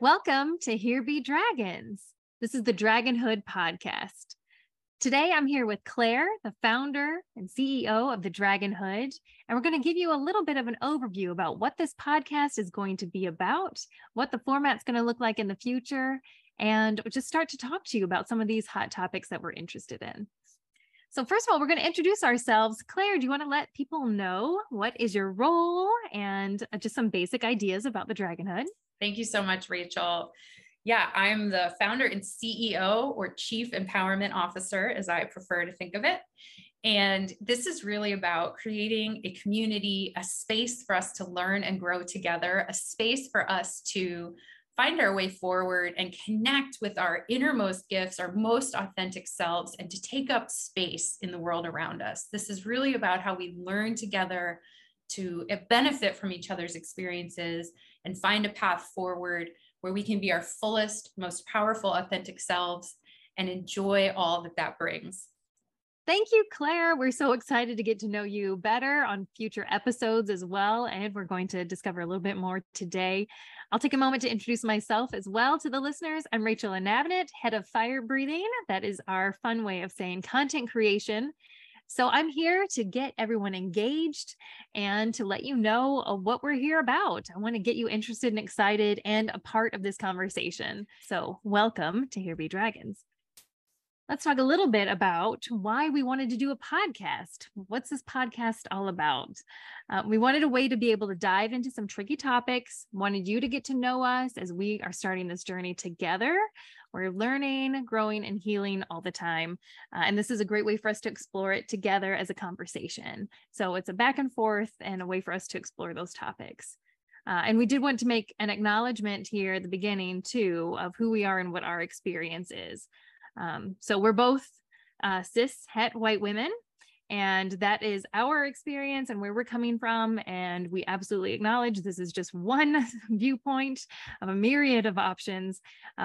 Welcome to Here Be Dragons. This is the Dragonhood podcast. Today, I'm here with Claire, the founder and CEO of the Dragonhood, and we're going to give you a little bit of an overview about what this podcast is going to be about, what the format's going to look like in the future, and just start to talk to you about some of these hot topics that we're interested in. So first of all, we're going to introduce ourselves. Claire, do you want to let people know what is your role and just some basic ideas about the Dragonhood? Thank you so much, Rachel. Yeah, I'm the founder and CEO, or Chief Empowerment Officer, as I prefer to think of it. And this is really about creating a community, a space for us to learn and grow together, a space for us to find our way forward and connect with our innermost gifts, our most authentic selves, and to take up space in the world around us. This is really about how we learn together to benefit from each other's experiences and find a path forward where we can be our fullest, most powerful, authentic selves and enjoy all that that brings. Thank you, Claire. We're so excited to get to know you better on future episodes as well. And we're going to discover a little bit more today. I'll take a moment to introduce myself as well to the listeners. I'm Rachel Anavnet, head of Fire Breathing. That is our fun way of saying content creation. So I'm here to get everyone engaged and to let you know what we're here about. I want to get you interested and excited and a part of this conversation. So welcome to Here Be Dragons. Let's talk a little bit about why we wanted to do a podcast. What's this podcast all about? We wanted a way to be able to dive into some tricky topics, wanted you to get to know us as we are starting this journey together. We're learning, growing, and healing all the time. And this is a great way for us to explore it together as a conversation. So it's a back and forth and a way for us to explore those topics. And we did want to make an acknowledgement here at the beginning, too, of who we are and what our experience is. So we're both cis het white women, and that is our experience and where we're coming from. And we absolutely acknowledge this is just one viewpoint of a myriad of options.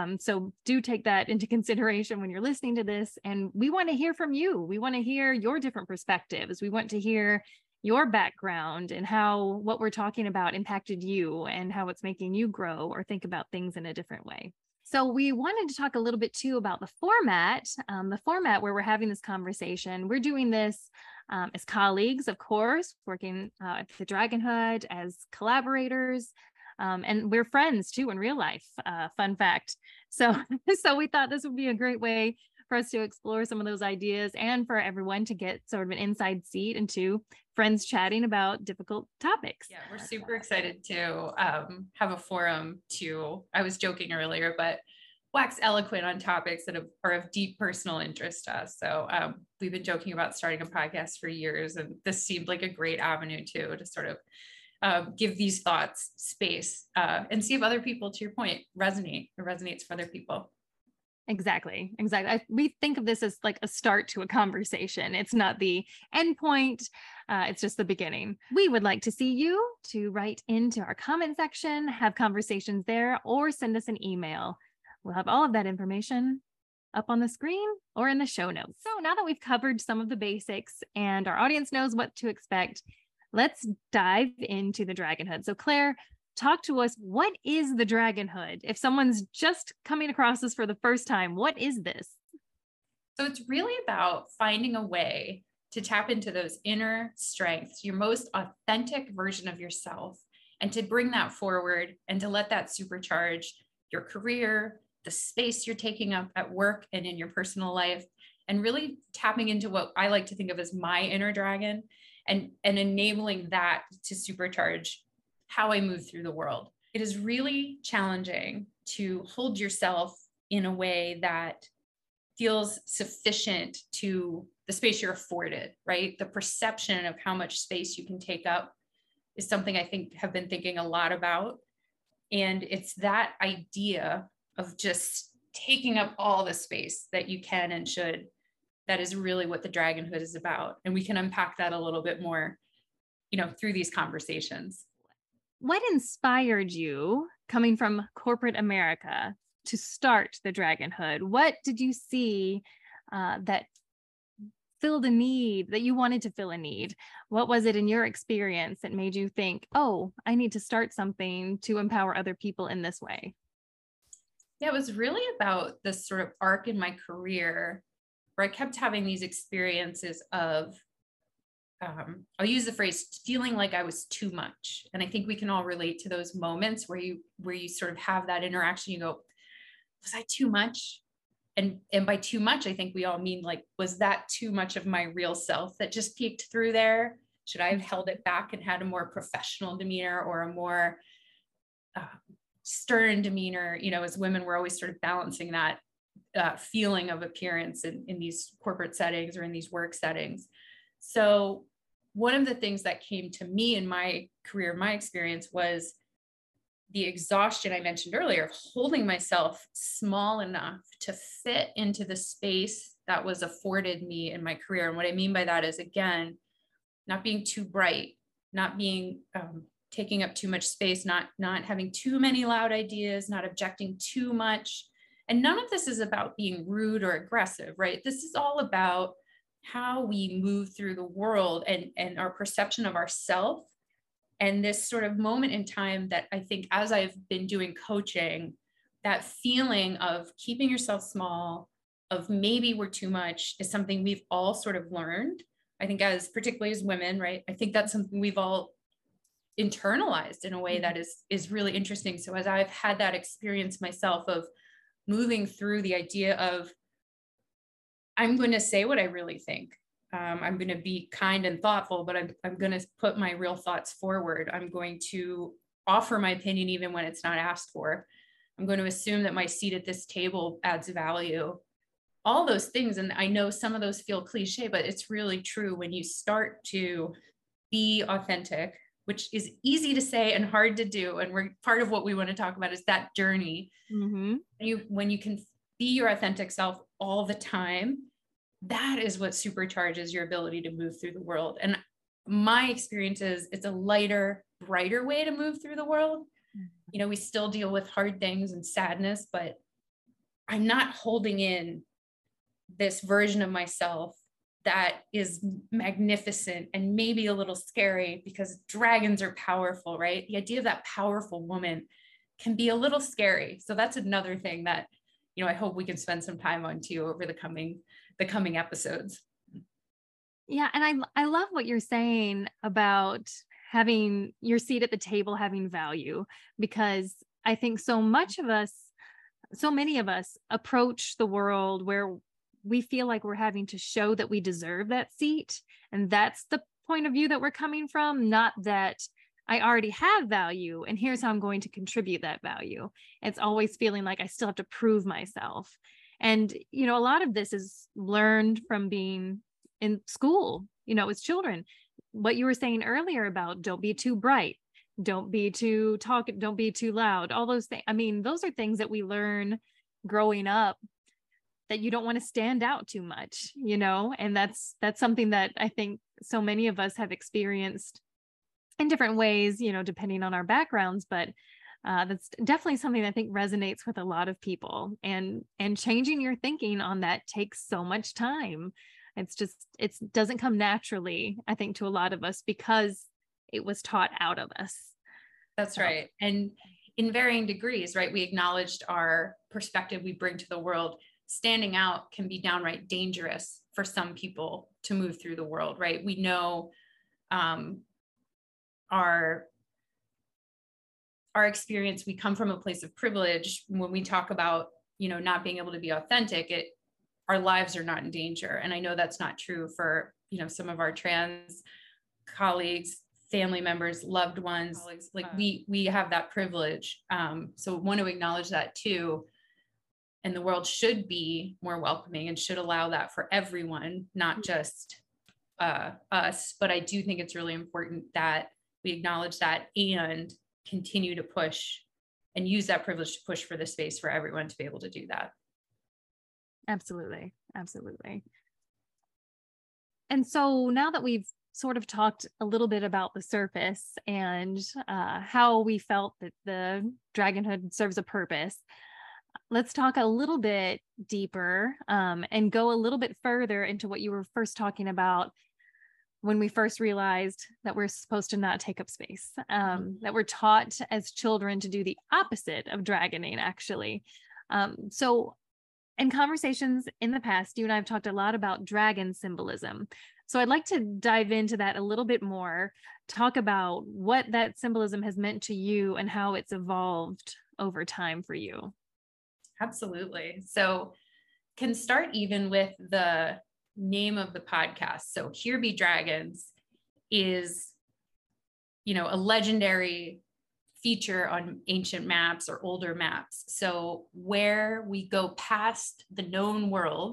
So do take that into consideration when you're listening to this. And we want to hear from you. We want to hear your different perspectives. We want to hear your background and how what we're talking about impacted you and how it's making you grow or think about things in a different way. So we wanted to talk a little bit too about the format where we're having this conversation. We're doing this as colleagues, of course, working at the Dragonhood as collaborators, and we're friends too in real life. Fun fact. So we thought this would be a great way for us to explore some of those ideas and for everyone to get sort of an inside seat into friends chatting about difficult topics. Yeah, we're super excited to have a forum to, I was joking earlier, but wax eloquent on topics that are of deep personal interest to us. So we've been joking about starting a podcast for years, and this seemed like a great avenue too, to sort of give these thoughts space and see if other people, to your point, resonates for other people. Exactly. We think of this as like a start to a conversation. It's not the end point. It's just the beginning. We would like to see you to write into our comment section, have conversations there, or send us an email. We'll have all of that information up on the screen or in the show notes. So now that we've covered some of the basics and our audience knows what to expect, let's dive into the Dragonhood. So Claire, talk to us. What is the Dragonhood? If someone's just coming across this for the first time, what is this? So it's really about finding a way to tap into those inner strengths, your most authentic version of yourself, and to bring that forward and to let that supercharge your career, the space you're taking up at work and in your personal life, and really tapping into what I like to think of as my inner dragon and enabling that to supercharge how I move through the world. It is really challenging to hold yourself in a way that feels sufficient to the space you're afforded, right? The perception of how much space you can take up is something I think have been thinking a lot about. And it's that idea of just taking up all the space that you can and should. That is really what the Dragonhood is about. And we can unpack that a little bit more, through these conversations. What inspired you coming from corporate America to start the Dragonhood? What did you see that filled a need, that you wanted to fill a need? What was it in your experience that made you think, oh, I need to start something to empower other people in this way? Yeah, it was really about this sort of arc in my career where I kept having these experiences of, I'll use the phrase feeling like I was too much. And I think we can all relate to those moments where you sort of have that interaction. You go, was I too much? And by too much, I think we all mean like, was that too much of my real self that just peeked through there? Should I have held it back and had a more professional demeanor or a more uh, stern demeanor? You know, as women, we're always sort of balancing that feeling of appearance in these corporate settings or in these work settings. So one of the things that came to me in my career, my experience, was the exhaustion I mentioned earlier of holding myself small enough to fit into the space that was afforded me in my career. And what I mean by that is, again, not being too bright, not being taking up too much space, not having too many loud ideas, not objecting too much. And none of this is about being rude or aggressive, right? This is all about how we move through the world and our perception of ourself. And this sort of moment in time that I think, as I've been doing coaching, that feeling of keeping yourself small, of maybe we're too much, is something we've all sort of learned. I think, as particularly as women, right? I think that's something we've all internalized in a way that is really interesting. So as I've had that experience myself of moving through the idea of, I'm going to say what I really think. I'm going to be kind and thoughtful, but I'm going to put my real thoughts forward. I'm going to offer my opinion even when it's not asked for. I'm going to assume that my seat at this table adds value. All those things. And I know some of those feel cliche, but it's really true when you start to be authentic, which is easy to say and hard to do. And we're part of what we want to talk about is that journey. Mm-hmm. When you can be your authentic self all the time, that is what supercharges your ability to move through the world. And my experience is it's a lighter, brighter way to move through the world. You know, we still deal with hard things and sadness, but I'm not holding in this version of myself that is magnificent and maybe a little scary, because dragons are powerful, right? The idea of that powerful woman can be a little scary. So that's another thing that, you know, I hope we can spend some time on too over the coming episodes. Yeah. And I love what you're saying about having your seat at the table, having value, because I think so many of us approach the world where we feel like we're having to show that we deserve that seat. And that's the point of view that we're coming from, not that I already have value and here's how I'm going to contribute that value. It's always feeling like I still have to prove myself. And, you know, a lot of this is learned from being in school, you know, as children. What you were saying earlier about don't be too bright, don't be too don't be too loud, all those things. I mean, those are things that we learn growing up, that you don't want to stand out too much, you know, and that's something that I think so many of us have experienced in different ways, you know, depending on our backgrounds, but that's definitely something I think resonates with a lot of people, and changing your thinking on that takes so much time. It doesn't come naturally, I think, to a lot of us because it was taught out of us. That's right. And in varying degrees, right? We acknowledged our perspective we bring to the world. Standing out can be downright dangerous for some people to move through the world, right? We know our experience, we come from a place of privilege. When we talk about, you know, not being able to be authentic, our lives are not in danger. And I know that's not true for, you know, some of our trans colleagues, family members, loved ones. Like we have that privilege. So want to acknowledge that too. And the world should be more welcoming and should allow that for everyone, not just us. But I do think it's really important that we acknowledge that and continue to push and use that privilege to push for the space for everyone to be able to do that. Absolutely. Absolutely. And so now that we've sort of talked a little bit about the surface and how we felt that the dragonhood serves a purpose, let's talk a little bit deeper and go a little bit further into what you were first talking about when we first realized that we're supposed to not take up space, that we're taught as children to do the opposite of dragoning, actually. So in conversations in the past, you and I have talked a lot about dragon symbolism. So I'd like to dive into that a little bit more, talk about what that symbolism has meant to you and how it's evolved over time for you. Absolutely. So can start even with the name of the podcast. So Here Be Dragons is, a legendary feature on ancient maps or older maps. So where we go past the known world,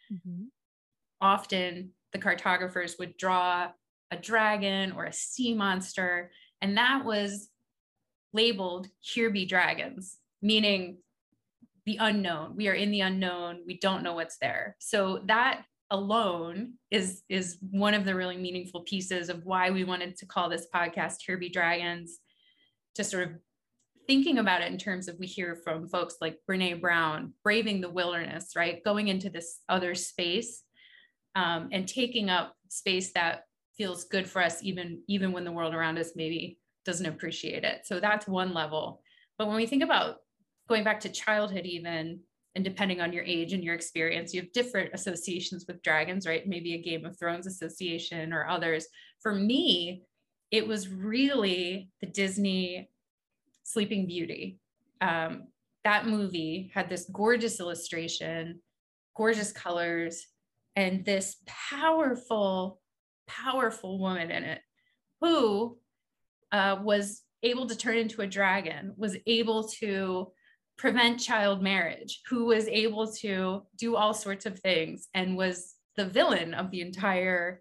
often the cartographers would draw a dragon or a sea monster, and that was labeled Here Be Dragons, meaning the unknown. We are in the unknown. We don't know what's there. So that alone is one of the really meaningful pieces of why we wanted to call this podcast Here Be Dragons, to sort of thinking about it in terms of, we hear from folks like Brene Brown, braving the wilderness, right? Going into this other space and taking up space that feels good for us, even when the world around us maybe doesn't appreciate it. So that's one level. But when we think about going back to childhood even, and depending on your age and your experience, you have different associations with dragons, right? Maybe a Game of Thrones association or others. For me, it was really the Disney Sleeping Beauty. That movie had this gorgeous illustration, gorgeous colors, and this powerful, powerful woman in it who was able to turn into a dragon, was able to prevent child marriage, who was able to do all sorts of things, and was the villain of the entire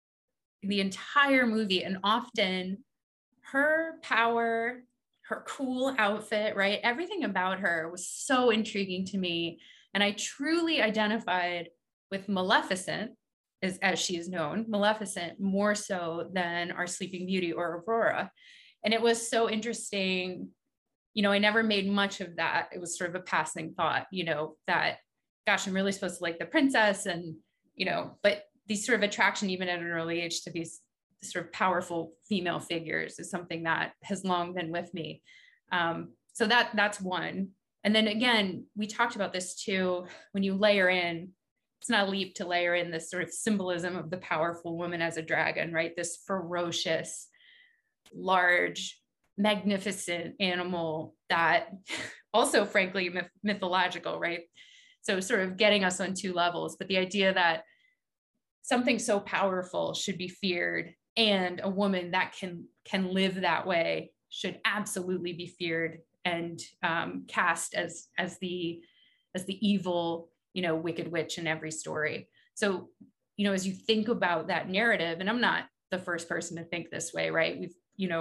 movie. And often her power, her cool outfit, right? Everything about her was so intriguing to me. And I truly identified with Maleficent, as she is known, Maleficent, more so than our Sleeping Beauty or Aurora. And it was so interesting. I never made much of that. It was sort of a passing thought, that, gosh, I'm really supposed to like the princess, and, but these sort of attraction, even at an early age, to these sort of powerful female figures is something that has long been with me. So that's one. And then again, we talked about this too, when you layer in, it's not a leap to layer in this sort of symbolism of the powerful woman as a dragon, right? This ferocious, large, magnificent animal that also, frankly, mythological, right? So sort of getting us on two levels, but the idea that something so powerful should be feared, and a woman that can live that way should absolutely be feared and cast as the evil, wicked witch in every story. So, as you think about that narrative, and I'm not the first person to think this way, right? We've,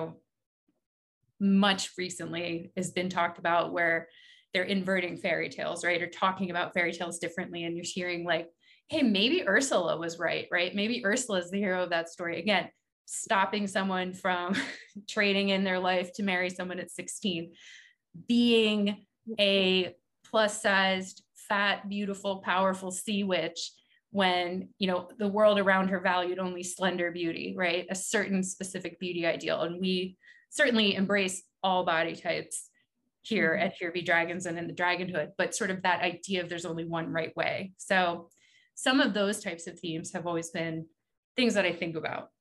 much recently has been talked about where they're inverting fairy tales, right? Or talking about fairy tales differently. And you're hearing like, hey, maybe Ursula was right? Maybe Ursula is the hero of that story. Again, stopping someone from trading in their life to marry someone at 16, being a plus-sized, fat, beautiful, powerful sea witch when, the world around her valued only slender beauty, right? A certain specific beauty ideal. And we certainly embrace all body types here at Here Be Dragons and in the Dragonhood, but sort of that idea of there's only one right way. So some of those types of themes have always been things that I think about.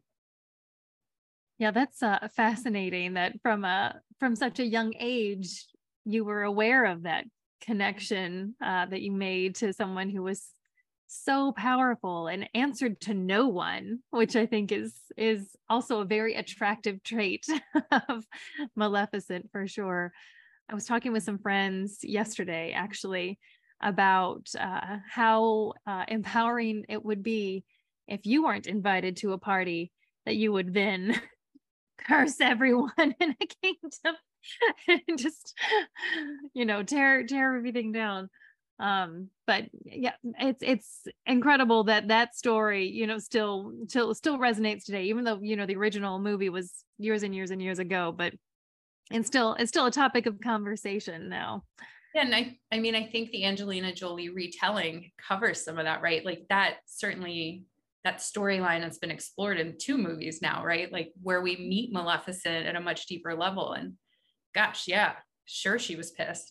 Yeah, that's fascinating that from such a young age, you were aware of that connection that you made to someone who was so powerful and answered to no one, which I think is also a very attractive trait of Maleficent for sure. I was talking with some friends yesterday, actually, about how empowering it would be if you weren't invited to a party that you would then curse everyone in a kingdom and just, tear everything down. But yeah, it's incredible that story, still resonates today, even though, the original movie was years and years and years ago, but it's still a topic of conversation now. Yeah, and I think the Angelina Jolie retelling covers some of that, right? Like that certainly, that storyline has been explored in 2 movies now, right? Like where we meet Maleficent at a much deeper level. And gosh, yeah, sure, she was pissed.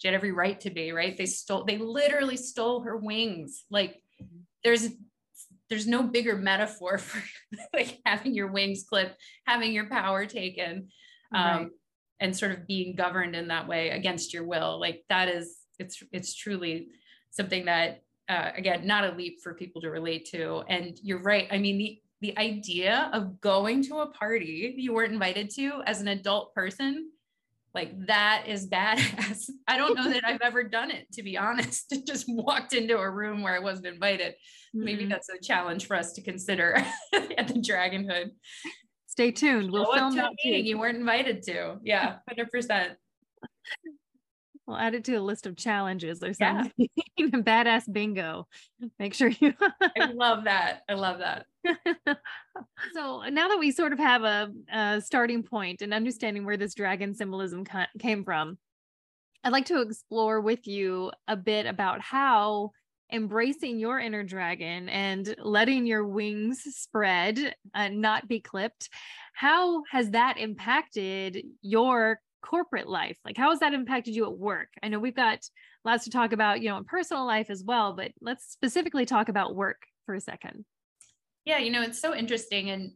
She had every right to be, right? They literally stole her wings. Like there's no bigger metaphor for like having your wings clipped, having your power taken, Right. and sort of being governed in that way against your will. Like that is, it's truly something that, again, not a leap for people to relate to. And you're right. I mean, the idea of going to a party you weren't invited to as an adult person, like that is badass. I don't know that I've ever done it, to be honest. Just walked into a room where I wasn't invited. Maybe that's a challenge for us to consider at the Dragonhood. Stay tuned. We'll film that meeting you weren't invited to. Yeah, 100%. We'll add it to a list of challenges or something. Yeah. Badass bingo. Make sure you. I love that. I love that. So now that we sort of have a starting point and understanding where this dragon symbolism came from, I'd like to explore with you a bit about how embracing your inner dragon and letting your wings spread and not be clipped, how has that impacted your corporate life? Like, how has that impacted you at work? I know we've got lots to talk about, in personal life as well, but let's specifically talk about work for a second. Yeah, it's so interesting. And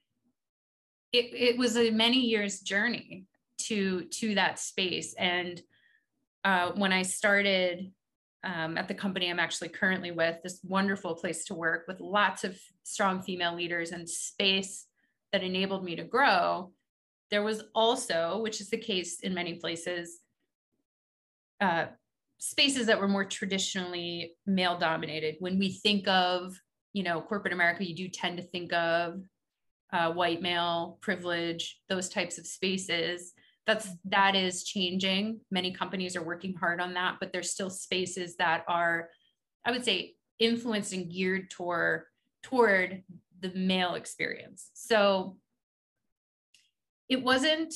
it was a many years journey to that space. And when I started at the company I'm actually currently with, this wonderful place to work with lots of strong female leaders and space that enabled me to grow, there was also, which is the case in many places, spaces that were more traditionally male dominated. When we think of, corporate America, you do tend to think of white male privilege, those types of spaces. That is changing. Many companies are working hard on that, but there's still spaces that are, I would say, influenced and geared toward the male experience. So it wasn't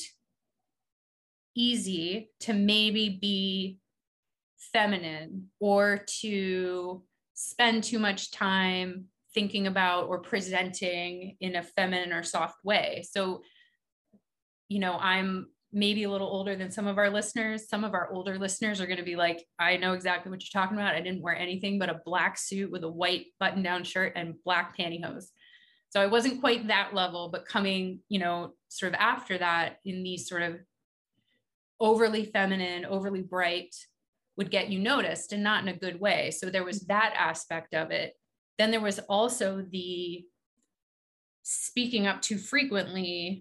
easy to maybe be feminine or to spend too much time thinking about or presenting in a feminine or soft way. So, I'm maybe a little older than some of our listeners. Some of our older listeners are going to be like, I know exactly what you're talking about. I didn't wear anything but a black suit with a white button-down shirt and black pantyhose. So I wasn't quite that level, but coming, sort of after that in these sort of overly feminine, overly bright would get you noticed, and not in a good way. So there was that aspect of it. Then there was also the speaking up too frequently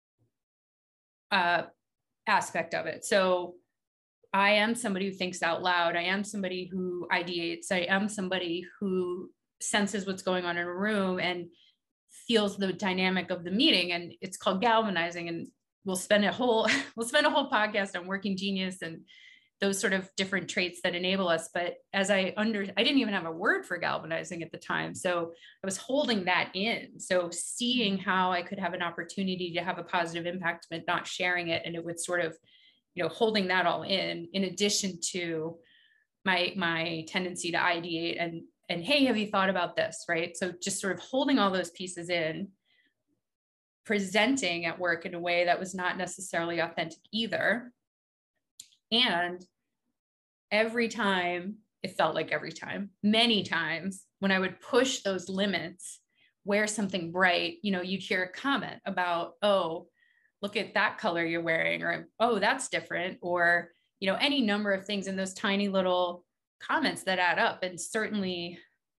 aspect of it. So I am somebody who thinks out loud. I am somebody who ideates. I am somebody who senses what's going on in a room and feels the dynamic of the meeting. And it's called galvanizing. And we'll spend a whole podcast on working genius and those sort of different traits that enable us. But as I didn't even have a word for galvanizing at the time. So I was holding that in. So seeing how I could have an opportunity to have a positive impact, but not sharing it. And it would sort of, holding that all in addition to my tendency to ideate and hey, have you thought about this? Right. So just sort of holding all those pieces in, presenting at work in a way that was not necessarily authentic either. And every time, it felt like many times when I would push those limits, wear something bright, you'd hear a comment about, oh, look at that color you're wearing, or, oh, that's different, or, any number of things in those tiny little comments that add up. And certainly,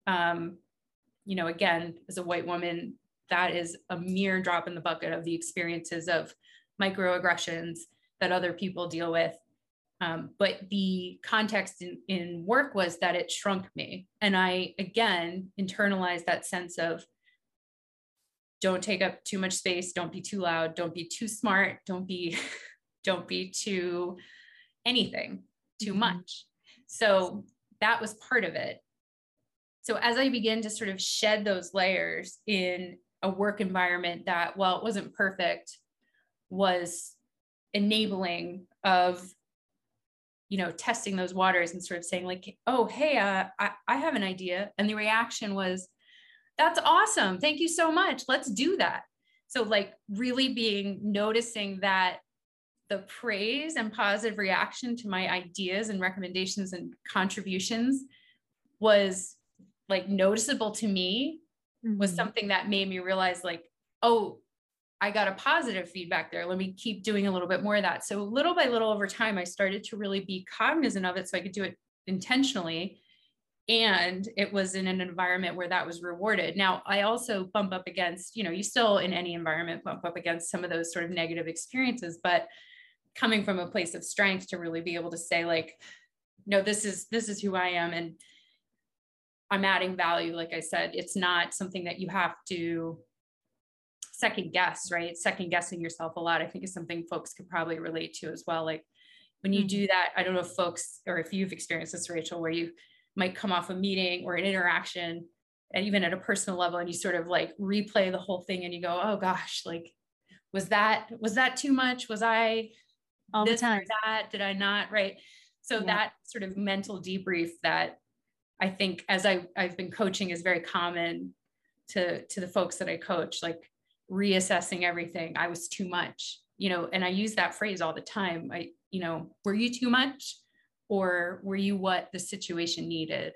again, as a white woman, that is a mere drop in the bucket of the experiences of microaggressions that other people deal with. But the context in work was that it shrunk me. And I, again, internalized that sense of don't take up too much space. Don't be too loud. Don't be too smart. Don't be too anything too much. So that was part of it. So as I began to sort of shed those layers in a work environment that, while it wasn't perfect, was enabling of testing those waters and sort of saying like, oh, hey, I have an idea. And the reaction was, that's awesome. Thank you so much. Let's do that. So like really noticing that the praise and positive reaction to my ideas and recommendations and contributions was like noticeable to me, was something that made me realize like, oh, I got a positive feedback there. Let me keep doing a little bit more of that. So little by little over time, I started to really be cognizant of it so I could do it intentionally. And it was in an environment where that was rewarded. Now, I also bump up against, you still in any environment bump up against some of those sort of negative experiences, but coming from a place of strength to really be able to say like, no, this is who I am. And I'm adding value. Like I said, it's not something that you have to second guess, right? Second guessing yourself a lot, I think, is something folks could probably relate to as well. Like when you do that, I don't know if folks, or if you've experienced this, Rachel, where you might come off a meeting or an interaction, and even at a personal level, and you sort of like replay the whole thing and you go, oh gosh, like, was that too much? Was I all this the time or that? Did I not? Right. So that sort of mental debrief that I think as I've been coaching is very common to the folks that I coach, like reassessing everything. I was too much, and I use that phrase all the time. Were you too much, or were you what the situation needed?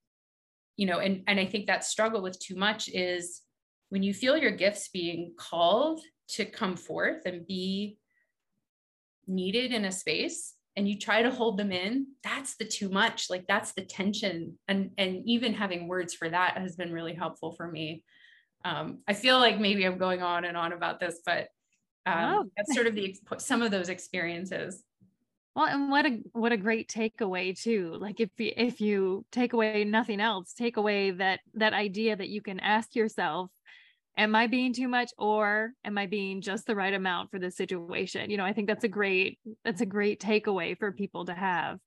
And I think that struggle with too much is when you feel your gifts being called to come forth and be needed in a space, and you try to hold them in, that's the too much, like that's the tension. And even having words for that has been really helpful for me. I feel like maybe I'm going on and on about this, but that's sort of some of those experiences. Well, and what a great takeaway too. Like if you take away nothing else, take away that idea that you can ask yourself, am I being too much, or am I being just the right amount for this situation? I think that's a great takeaway for people to have.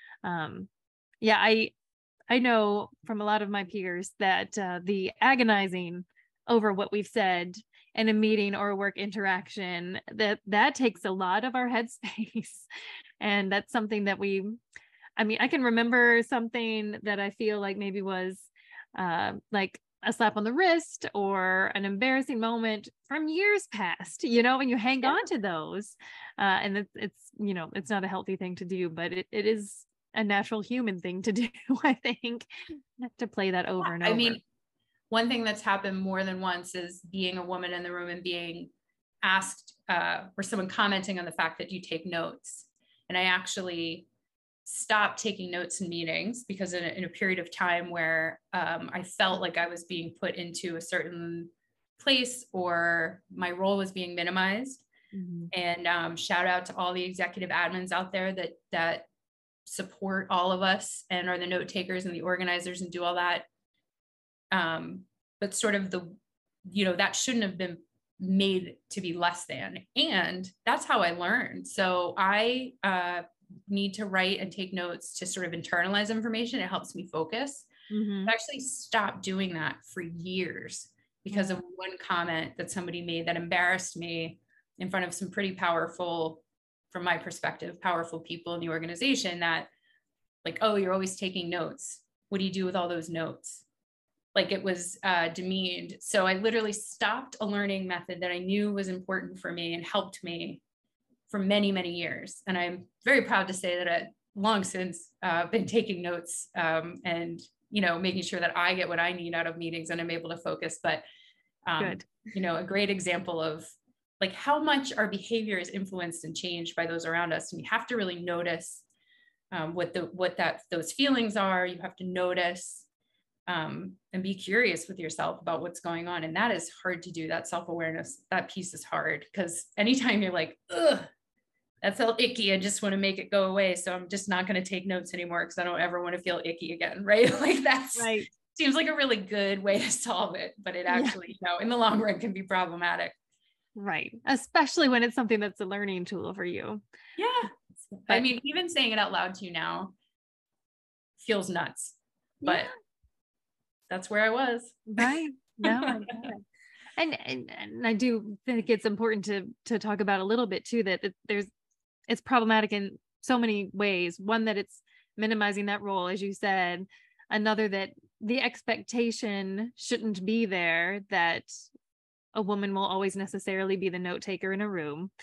I know from a lot of my peers that the agonizing over what we've said in a meeting or a work interaction, that takes a lot of our headspace. And that's something that I can remember something that I feel like maybe was like a slap on the wrist or an embarrassing moment from years past, and you hang on to those. And it's not a healthy thing to do, but it is a natural human thing to do, I think, to play that over and over. I mean, one thing that's happened more than once is being a woman in the room and being asked or someone commenting on the fact that you take notes. And I actually stopped taking notes in meetings because in a period of time where I felt like I was being put into a certain place or my role was being minimized. And shout out to all the executive admins out there that support all of us and are the note takers and the organizers and do all that. But sort of that shouldn't have been made to be less than. And that's how I learned. So I need to write and take notes to sort of internalize information. It helps me focus. I actually stopped doing that for years because of one comment that somebody made that embarrassed me in front of some pretty powerful, from my perspective, powerful people in the organization, that like, oh, you're always taking notes. What do you do with all those notes? Like it was demeaned. So I literally stopped a learning method that I knew was important for me and helped me for many, many years. And I'm very proud to say that I've long since been taking notes and, making sure that I get what I need out of meetings and I'm able to focus. But, a great example of like how much our behavior is influenced and changed by those around us. And you have to really notice those feelings are. You have to notice and be curious with yourself about what's going on. And that is hard to do. That self-awareness, that piece is hard because anytime you're like, ugh, that felt icky, I just want to make it go away. So I'm just not going to take notes anymore because I don't ever want to feel icky again. Right. Like that's right. Seems like a really good way to solve it, but it actually, in the long run can be problematic. Right. Especially when it's something that's a learning tool for you. Yeah. But, I mean, even saying it out loud to you now feels nuts, but that's where I was. Right. No. And I do think it's important to talk about a little bit too, that it's problematic in so many ways. One, that it's minimizing that role, as you said. Another, that the expectation shouldn't be there that a woman will always necessarily be the note taker in a room.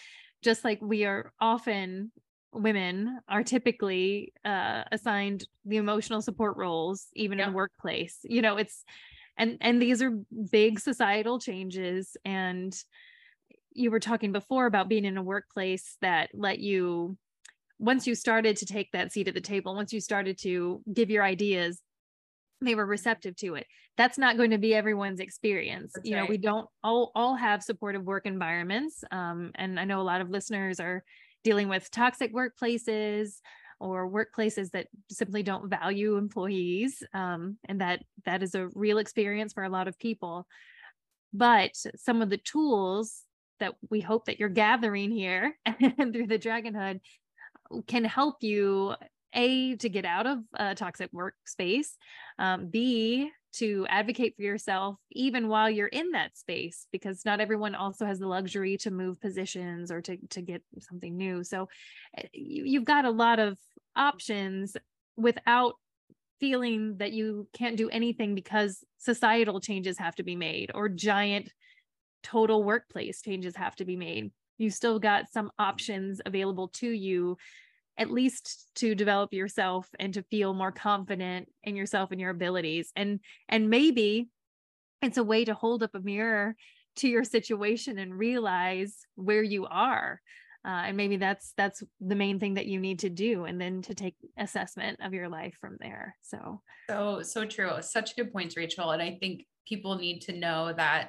just like we are often, women are typically assigned the emotional support roles, even in the workplace. It's, and these are big societal changes. And you were talking before about being in a workplace that let you, once you started to take that seat at the table, once you started to give your ideas, they were receptive to it. That's not going to be everyone's experience. That's right. We don't all have supportive work environments. And I know a lot of listeners are dealing with toxic workplaces or workplaces that simply don't value employees. And that is a real experience for a lot of people. But some of the tools that we hope that you're gathering here and through the Dragonhood can help you, A, to get out of a toxic workspace, B, to advocate for yourself even while you're in that space, because not everyone also has the luxury to move positions or to get something new. So you've got a lot of options without feeling that you can't do anything because societal changes have to be made or giant total workplace changes have to be made. You still got some options available to you, at least to develop yourself and to feel more confident in yourself and your abilities. And maybe it's a way to hold up a mirror to your situation and realize where you are. And maybe that's the main thing that you need to do, and then to take assessment of your life from there. So true. Such good points, Rachel. And I think people need to know that,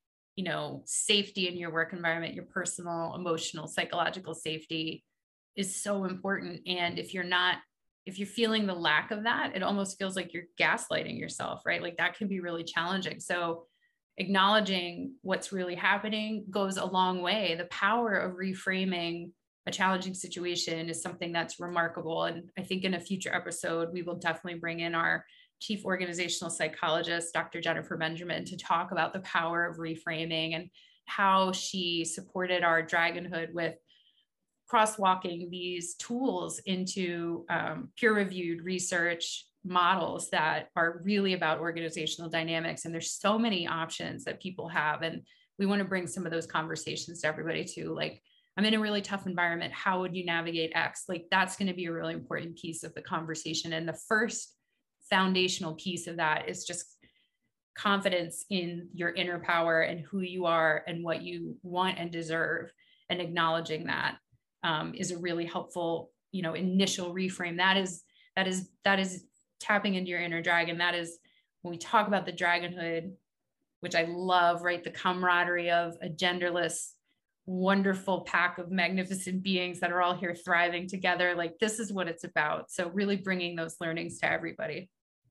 safety in your work environment, your personal, emotional, psychological safety is so important. And if you're feeling the lack of that, it almost feels like you're gaslighting yourself, right? Like that can be really challenging. So acknowledging what's really happening goes a long way. The power of reframing a challenging situation is something that's remarkable. And I think in a future episode, we will definitely bring in our chief organizational psychologist, Dr. Jennifer Benjamin, to talk about the power of reframing and how she supported our Dragonhood with crosswalking these tools into peer-reviewed research models that are really about organizational dynamics. And there's so many options that people have. And we want to bring some of those conversations to everybody too. Like, I'm in a really tough environment. How would you navigate X? Like, that's going to be a really important piece of the conversation. And the first foundational piece of that is just confidence in your inner power and who you are and what you want and deserve. And acknowledging that is a really helpful, initial reframe. That is tapping into your inner dragon. That is when we talk about the Dragonhood, which I love, right? The camaraderie of a genderless, wonderful pack of magnificent beings that are all here thriving together. Like, this is what it's about. So really bringing those learnings to everybody.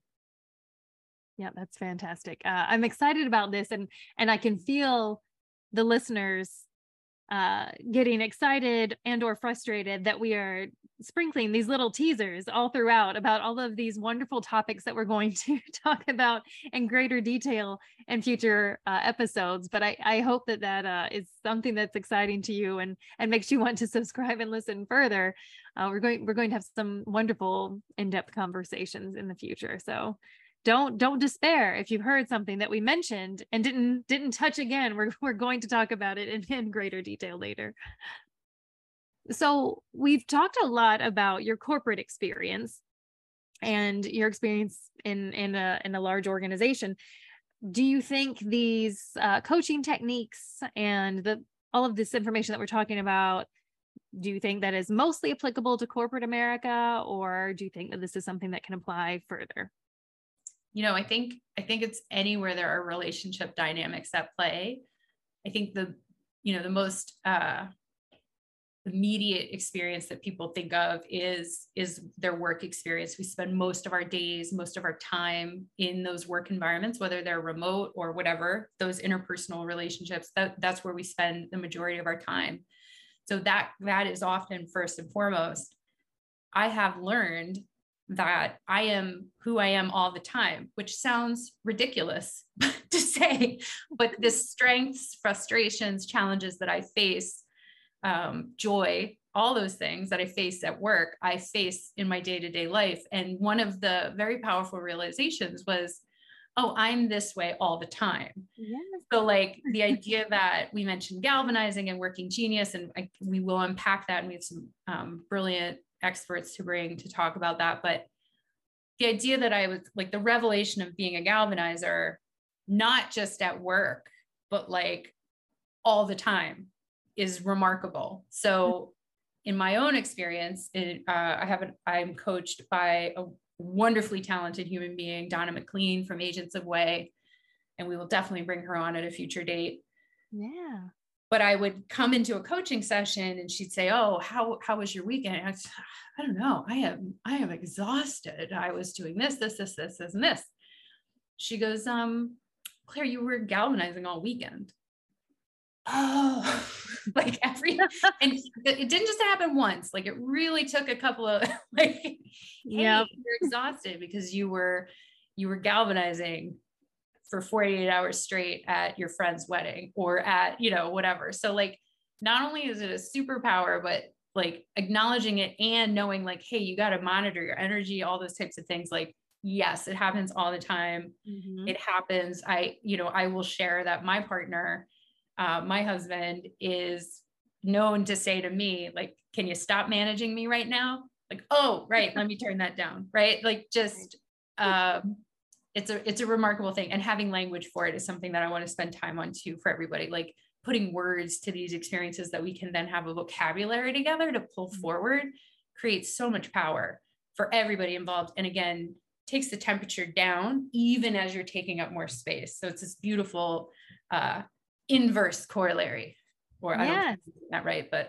Yeah, that's fantastic. I'm excited about this, and I can feel the listeners getting excited and or frustrated that we are sprinkling these little teasers all throughout about all of these wonderful topics that we're going to talk about in greater detail in future episodes. But I hope that is something that's exciting to you and makes you want to subscribe and listen further. We're going to have some wonderful in-depth conversations in the future. So don't despair if you've heard something that we mentioned and didn't touch again. We're going to talk about it in greater detail later. So we've talked a lot about your corporate experience and your experience in a large organization. Do you think these coaching techniques and all of this information that we're talking about, do you think that is mostly applicable to corporate America, or do you think that this is something that can apply further? I think it's anywhere there are relationship dynamics at play. I think the most immediate experience that people think of is their work experience. We spend most of our days, most of our time in those work environments, whether they're remote or whatever, those interpersonal relationships, that's where we spend the majority of our time. So that is often first and foremost. I have learned that I am who I am all the time, which sounds ridiculous to say, but the strengths, frustrations, challenges that I face, joy, all those things that I face at work, I face in my day-to-day life. And one of the very powerful realizations was oh, I'm this way all the time. Yes. So like the idea that we mentioned galvanizing and working genius, and we will unpack that. And we have some brilliant experts to bring to talk about that. But the idea that I was like the revelation of being a galvanizer, not just at work, but like all the time, is remarkable. So in my own experience, I'm coached by a wonderfully talented human being, Donna McLean from Agents of Way, and we will definitely bring her on at a future date. Yeah. But I would come into a coaching session and she'd say, oh, how was your weekend? And I don't know. I am exhausted. I was doing this, and this. She goes, Claire, you were galvanizing all weekend. Oh, like and it didn't just happen once. Like it really took a couple of like, hey, you're exhausted because you were galvanizing for 48 hours straight at your friend's wedding or at, whatever. So like, not only is it a superpower, but like acknowledging it and knowing like, hey, you got to monitor your energy, all those types of things. Like, yes, it happens all the time. Mm-hmm. It happens. I will share that my partner, my husband, is known to say to me, like, can you stop managing me right now? Like, oh, right. Let me turn that down. Right. Like just, it's a remarkable thing. And having language for it is something that I want to spend time on too, for everybody, like putting words to these experiences that we can then have a vocabulary together to pull forward creates so much power for everybody involved. And again, takes the temperature down even as you're taking up more space. So it's this beautiful, inverse corollary, or I don't think that right, but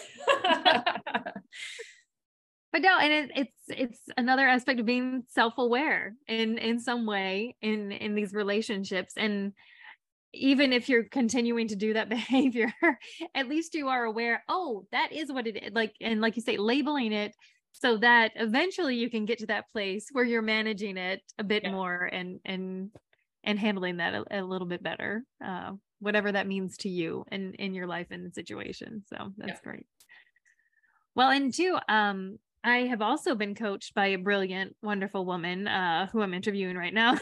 but no, and it's another aspect of being self-aware in some way in these relationships. And even if you're continuing to do that behavior, at least you are aware, oh, that is what it is. Like, and like you say, labeling it so that eventually you can get to that place where you're managing it a bit more and handling that a little bit better. Whatever that means to you and in your life and situation. So that's great. Well, and two, I have also been coached by a brilliant, wonderful woman who I'm interviewing right now.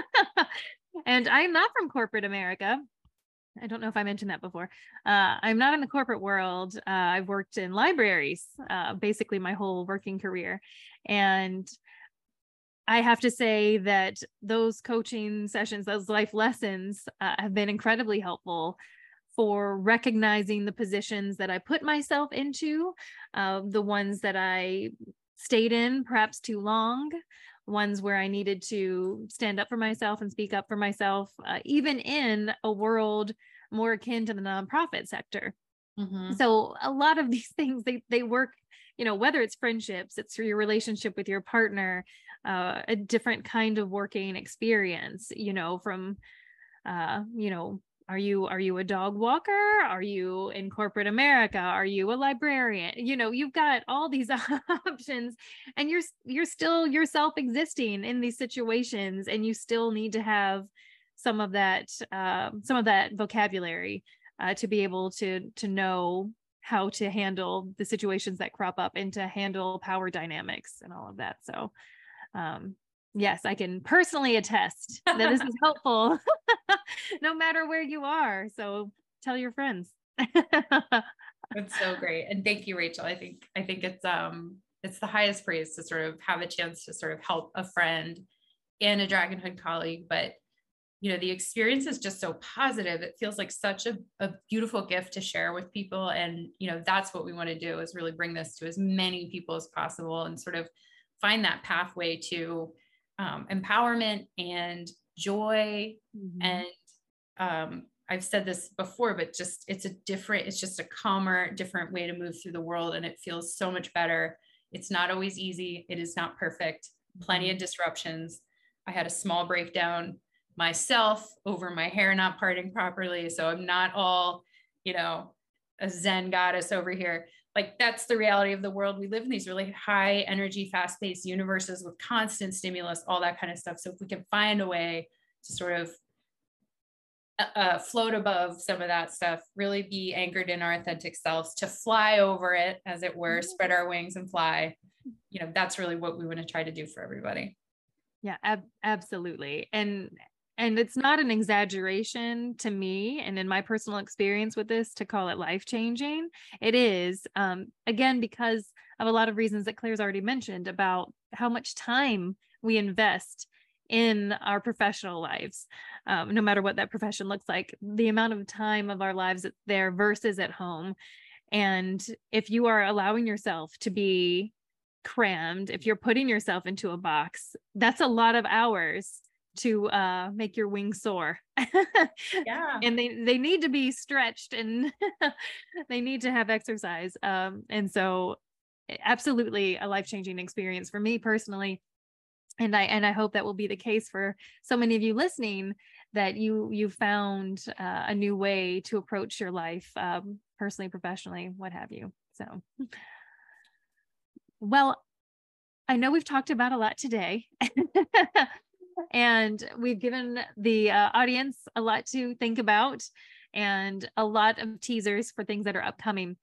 And I'm not from corporate America. I don't know if I mentioned that before. I'm not in the corporate world. I've worked in libraries, basically my whole working career. And I have to say that those coaching sessions, those life lessons have been incredibly helpful for recognizing the positions that I put myself into, the ones that I stayed in perhaps too long, ones where I needed to stand up for myself and speak up for myself, even in a world more akin to the nonprofit sector. Mm-hmm. So a lot of these things, they work, whether it's friendships, it's your relationship with your partner, a different kind of working experience, from, are you a dog walker? Are you in corporate America? Are you a librarian? You've got all these options, and you're still yourself existing in these situations, and you still need to have some of that vocabulary to be able to know how to handle the situations that crop up and to handle power dynamics and all of that. So, yes, I can personally attest that this is helpful no matter where you are. So tell your friends. That's so great. And thank you, Rachel. I think it's the highest praise to sort of have a chance to sort of help a friend and a Dragonhood colleague. But, the experience is just so positive. It feels like such a beautiful gift to share with people. And, that's what we want to do, is really bring this to as many people as possible and sort of find that pathway to empowerment and joy. Mm-hmm. And I've said this before, but it's just a calmer, different way to move through the world. And it feels so much better. It's not always easy. It is not perfect. Plenty of disruptions. I had a small breakdown myself over my hair not parting properly. So I'm not all, a Zen goddess over here. Like, that's the reality of the world. We live in these really high energy, fast-paced universes with constant stimulus, all that kind of stuff. So if we can find a way to sort of float above some of that stuff, really be anchored in our authentic selves, to fly over it, as it were, spread our wings and fly, that's really what we want to try to do for everybody. Yeah, absolutely. And And it's not an exaggeration to me, and in my personal experience with this, to call it life-changing. It is, again, because of a lot of reasons that Claire's already mentioned about how much time we invest in our professional lives, no matter what that profession looks like, the amount of time of our lives there versus at home. And if you are allowing yourself to be crammed, if you're putting yourself into a box, that's a lot of hours to make your wings soar. Yeah. And they need to be stretched, and they need to have exercise. And so absolutely a life-changing experience for me personally. And I hope that will be the case for so many of you listening, that you found a new way to approach your life, personally, professionally, what have you. So, well, I know we've talked about a lot today. And we've given the audience a lot to think about and a lot of teasers for things that are upcoming.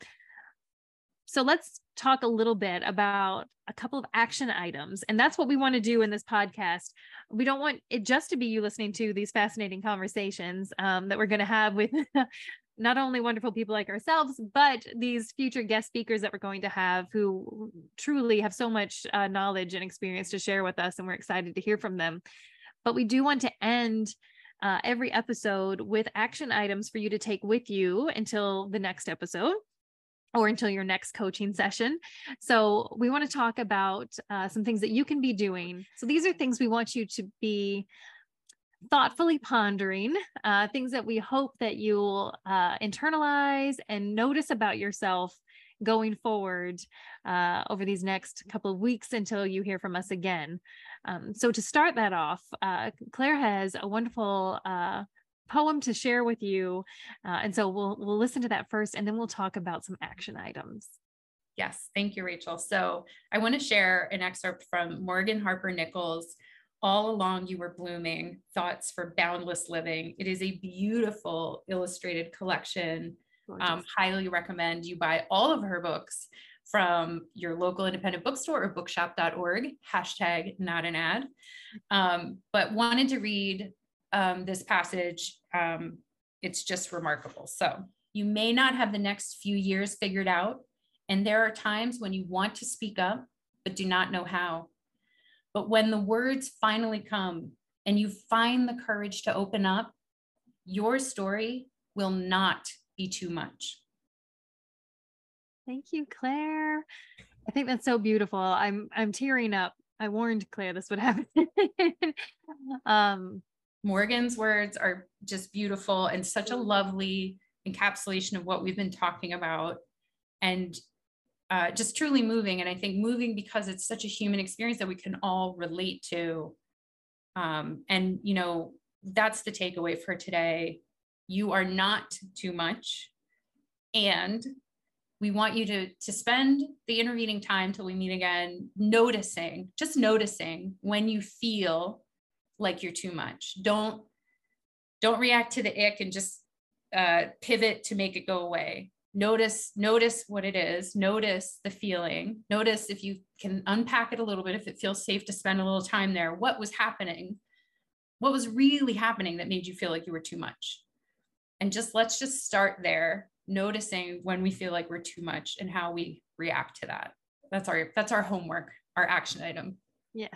So let's talk a little bit about a couple of action items. And that's what we want to do in this podcast. We don't want it just to be you listening to these fascinating conversations that we're going to have with not only wonderful people like ourselves, but these future guest speakers that we're going to have, who truly have so much knowledge and experience to share with us. And we're excited to hear from them. But we do want to end every episode with action items for you to take with you until the next episode, or until your next coaching session. So we want to talk about some things that you can be doing. So these are things we want you to be thoughtfully pondering, things that we hope that you'll internalize and notice about yourself going forward over these next couple of weeks until you hear from us again. So to start that off, Claire has a wonderful poem to share with you. And so we'll listen to that first, and then we'll talk about some action items. Yes. Thank you, Rachel. So I want to share an excerpt from Morgan Harper Nichols' All Along You Were Blooming, Thoughts for Boundless Living. It is a beautiful illustrated collection. Highly recommend you buy all of her books from your local independent bookstore or bookshop.org, hashtag not an ad. But wanted to read this passage. It's just remarkable. So, you may not have the next few years figured out, and there are times when you want to speak up, but do not know how. But when the words finally come and you find the courage to open up, your story will not be too much. Thank you, Claire. I think that's so beautiful. I'm tearing up. I warned Claire this would happen. Morgan's words are just beautiful and such a lovely encapsulation of what we've been talking about, and just truly moving. And I think moving because it's such a human experience that we can all relate to. And, you know, that's the takeaway for today. You are not too much. And we want you to spend the intervening time till we meet again, just noticing when you feel like you're too much. Don't react to the ick and just pivot to make it go away. Notice what it is. Notice the feeling. Notice if you can unpack it a little bit, if it feels safe to spend a little time there. What was happening? What was really happening that made you feel like you were too much? And let's just start there, noticing when we feel like we're too much and how we react to that. That's our homework, our action item. Yes.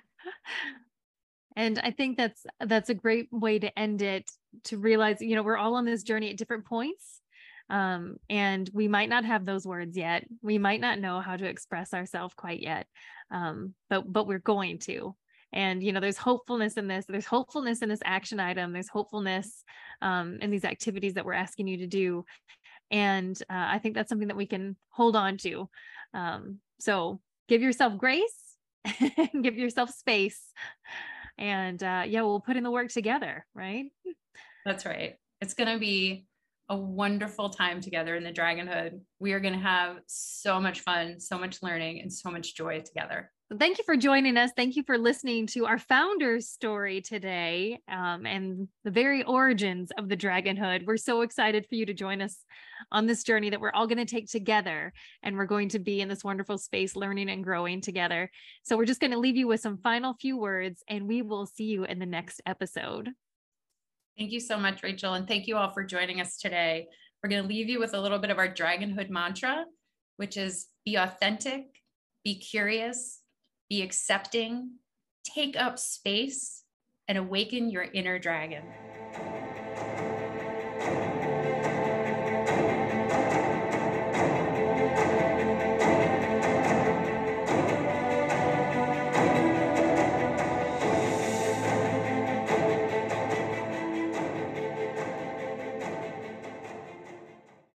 And I think that's a great way to end it, to realize, you know, we're all on this journey at different points. And we might not have those words yet. We might not know how to express ourselves quite yet. But we're going to. And, you know, there's hopefulness in this. There's hopefulness in this action item. There's hopefulness in these activities that we're asking you to do. And I think that's something that we can hold on to. So give yourself grace, give yourself space. And we'll put in the work together, right? That's right. It's going to be a wonderful time together in the Dragonhood. We are going to have so much fun, so much learning, and so much joy together. Thank you for joining us. Thank you for listening to our founder's story today, and the very origins of the Dragonhood. We're so excited for you to join us on this journey that we're all going to take together, and we're going to be in this wonderful space learning and growing together. So we're just going to leave you with some final few words, and we will see you in the next episode. Thank you so much, Rachel. And thank you all for joining us today. We're going to leave you with a little bit of our Dragonhood mantra, which is be authentic, be curious, be accepting, take up space, and awaken your inner dragon.